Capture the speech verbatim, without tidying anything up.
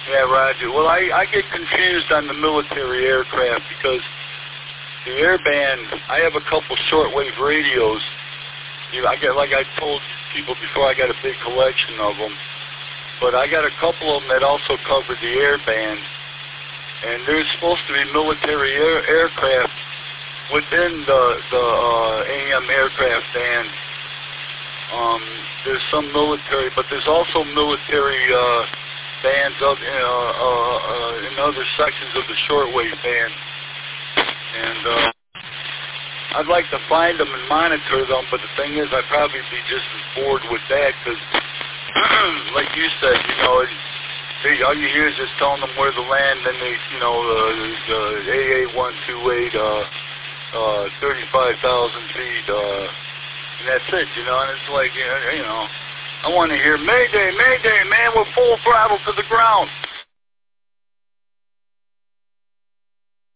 Yeah, Roger. Well, I, I get confused on the military aircraft because the airband, I have a couple shortwave radios. You know, I get, like I told people before, I got a big collection of them. But I got a couple of them that also cover the airband. And there's supposed to be military air, aircraft within the, the uh, A M aircraft band. Um, there's some military, but there's also military uh, bands up in, uh, uh, uh, in other sections of the shortwave band. And uh, I'd like to find them and monitor them, but the thing is, I'd probably be just as bored with that because, like you said, you know, it, they, all you hear is just telling them where to land, then they, you know, uh, the A A one two eight, uh, uh, thirty-five thousand feet, uh, and that's it, you know, and it's like, you know, I want to hear, Mayday, Mayday, man, we're full throttle to the ground.